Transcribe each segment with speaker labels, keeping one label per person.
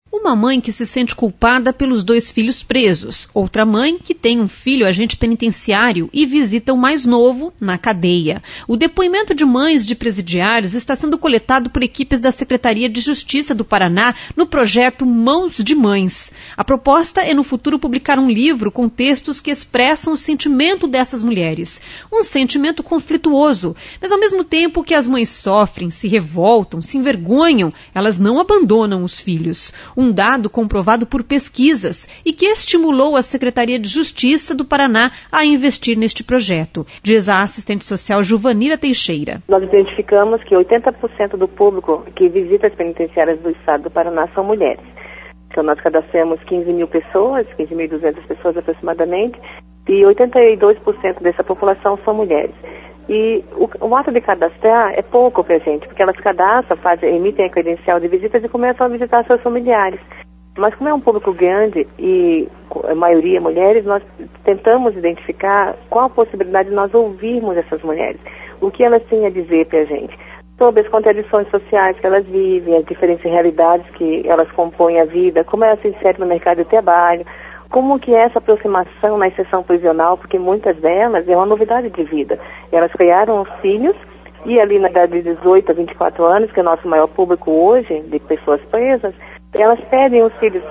Speaker 1: Uma mãe que se sente culpada pelos 2 filhos presos. Outra mãe que tem um filho agente penitenciário e visita o mais novo na cadeia. O depoimento de mães de presidiários está sendo coletado por equipes da Secretaria de Justiça do Paraná no projeto Mãos de Mães. A proposta é no futuro publicar um livro com textos que expressam o sentimento dessas mulheres. Um sentimento conflituoso, mas ao mesmo tempo que as mães sofrem, se revoltam, se envergonham, elas não abandonam os filhos. Um dado comprovado por pesquisas e que estimulou a Secretaria de Justiça do Paraná a investir neste projeto, diz a assistente social Juvanira Teixeira.
Speaker 2: Nós identificamos que 80% do público que visita as penitenciárias do estado do Paraná são mulheres. Então nós cadastramos 15.000 pessoas, 15.200 pessoas aproximadamente, e 82% dessa população são mulheres. E o ato de cadastrar é pouco para a gente, porque elas cadastram, emitem a credencial de visitas e começam a visitar seus familiares. Mas como é um público grande e a maioria mulheres, nós tentamos identificar qual a possibilidade de nós ouvirmos essas mulheres. O que elas têm a dizer para a gente sobre as contradições sociais que elas vivem, as diferentes realidades que elas compõem a vida, como elas se inserem no mercado de trabalho, como que é essa aproximação na inserção prisional, porque muitas delas é uma novidade de vida. Elas criaram os filhos e ali na idade de 18 a 24 anos, que é o nosso maior público hoje, de pessoas presas, elas perdem os filhos,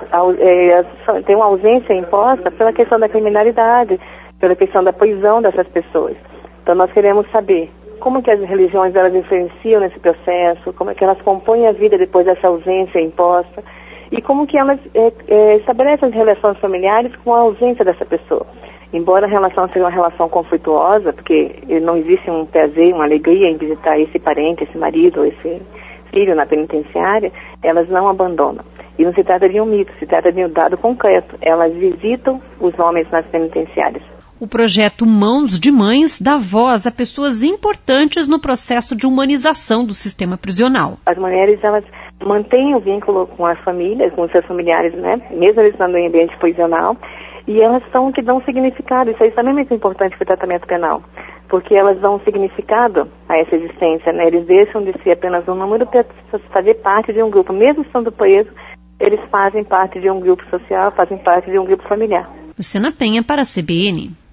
Speaker 2: tem uma ausência imposta pela questão da criminalidade, pela questão da prisão dessas pessoas. Então nós queremos saber como que as religiões elas influenciam nesse processo, como é que elas compõem a vida depois dessa ausência imposta, e como que elas estabelecem as relações familiares com a ausência dessa pessoa. Embora a relação seja uma relação conflituosa, porque não existe um prazer, uma alegria em visitar esse parente, esse marido, esse filho na penitenciária, elas não abandonam. E não se trata de um mito, se trata de um dado concreto. Elas visitam os homens nas penitenciárias.
Speaker 1: O projeto Mãos de Mães dá voz a pessoas importantes no processo de humanização do sistema prisional.
Speaker 2: As mulheres, elas mantêm o vínculo com as famílias, com os seus familiares, né? Mesmo eles estando em ambiente prisional, e elas são que dão significado. Isso é extremamente importante para o tratamento penal, porque elas dão significado a essa existência, né? Eles deixam de ser apenas um número para fazer parte de um grupo. Mesmo estando preso, eles fazem parte de um grupo social, fazem parte de um grupo familiar.
Speaker 1: Luciana Penha para a CBN.